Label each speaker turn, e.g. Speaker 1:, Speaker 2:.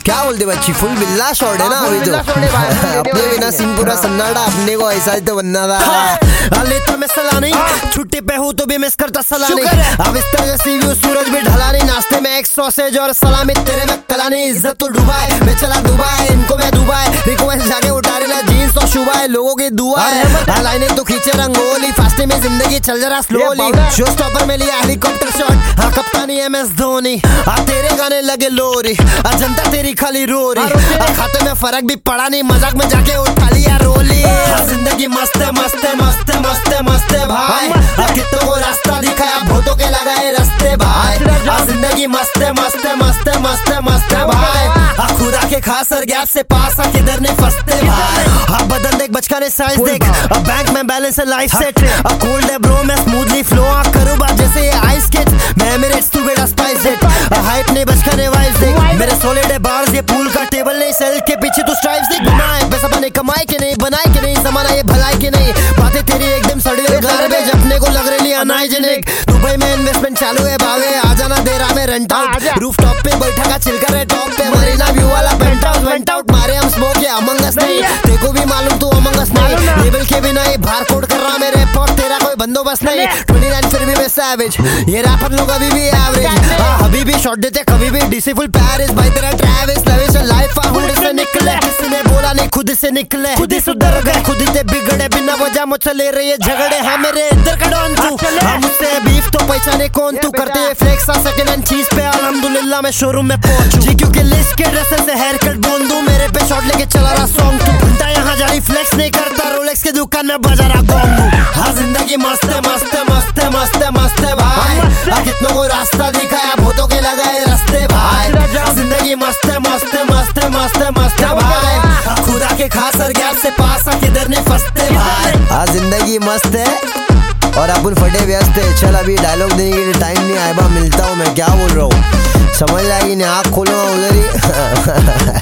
Speaker 1: क्या बोलते बच्ची, फुल बिल्ला शॉट है ना अभी तो। अपने बिना सीन पूरा सन्नाटा, अपने को ऐसा ही तो बनना था। लेता मैं सलाह नहीं, छुट्टी पे हूँ तो भी मिस करता सलाह नहीं। अब इस तरह से व्यू सूरज भी ढला नहीं, नाश्ते में एक सॉसेज और सलामी, तेरे में कला नहीं। इज्जत तो डुबाए, मैं चला दुबई, इनको मैं दुबई, रिक्वेस्ट जाके उठा रही जीन्स और शुबा है, लोगों की दुआ है। लाइनें तो खींचे रंगोली, फास्टे में जिंदगी चल जरा स्लोली। शो स्टॉपर में लिया हेलीकॉप्टर शॉट, हाँ कप्तानी MS धोनी। तेरे गाने लगे लोरी, जनता तेरी खाली रोरी। खाते में फर्क भी पड़ा नहीं, मजाक में जाके उठा लिया रोली। जिंदगी मस्त है मस्त है मस्त है मस्त है मस्त है भाई, कितनों को रास्ता दिखाया, बहुतों के लगाए रास्ते भाई। जिंदगी मस्त है मस्त है मस्त है मस्त है मस्त है भाई, खुदा के खास और गैप से पास आ किधर ने फंसते भाई। हाँ बदन देख बचकाने साइज देख, अब बैंक में बैलेंस है लाइफ सेट। अब कोल्ड है ब्रो मैं स्मूथली फ्लो करूँ बात जैसे ये आइस स्केच। मैं मेरे टू बेटा स्पाइस देख, हाइप ने बचकाने वाइज देख। मेरे सॉलिड है बार्स, ये पूल का टेबल नहीं, सेल के पीछे तू स्ट्राइप्स देख। बनाए पैसा बने कमाए के नहीं, बनाए के नहीं, जमाना ये भलाई के नहीं। बातें तेरी एकदम सड़ी हुई गार्बेज, अपने को लग रही अनहाइजीनिक। दुबई में इन्वेस्टमेंट चालू है भावे, आ जाना दे रहा मैं रेंट आउट। रूफ टॉप पे बैठा का चिल कर टॉप पे, मरीना व्यू वाला पेंट हाउस वेंट आउट। मारे हम स्मोक, ये अमंग अस नहीं, देखो भी मालूम तू अमंग अस नहीं। लेवल के बिना ये बार कोड कर रहा मेरे पॉट, तेरा कोई बंदोबस्त नहीं। 29 फिर भी मैं सैवेज, ये रैपर लोग अभी भी एवरेज। अभी भी शॉट देते कभी भी डीसी फुल पैरिस, भाई तेरा ट्रैविस लविश लाइफ हुड से निकले। किसी ने बोला नहीं खुद से निकले, खुद ही सुधर गए, खुद ही ते बिगड़े। बिना वजह मुझसे ले रही है झगड़े, हाँ मेरे इधर का डॉन तू, हाँ मुझसे बीफ तो पहचाने कौन तू। करते हैं फ्लेक्स सेकंड हैंड चीज पे, अल्हम्दुलिल्लाह मैं शोरूम में पहुंचूं जी, क्योंकि लिस्ट के ड्रेसेस से हेयर कट बोल दूं। मेरे पे शॉट लेके चला रहा सॉन्ग तू, घंटा यहाँ जारी फ्लेक्स नहीं करता, रोलेक्स के दुकान में बजा रहा गोंग। हाँ जिंदगी मस्त है मस्त है मस्त है मस्त है मस्त है भाई, कितनों को रास्ता दिखाया, बहुतों के लगाए रास्ते भाई। जिंदगी मस्त है मस्त है मस्त है मस्त है मस्त है भाई, खुदा के खास और गैप से पास आ किधर ने फंसते भाई। हाँ जिंदगी मस्त है और अपन फटे व्यस्त है। चल अभी डायलॉग देने के लिए टाइम नहीं आया, मिलता हूँ मैं, क्या बोल रहा हूँ समझ आएगी नहीं, आँख खोलो उधर ही।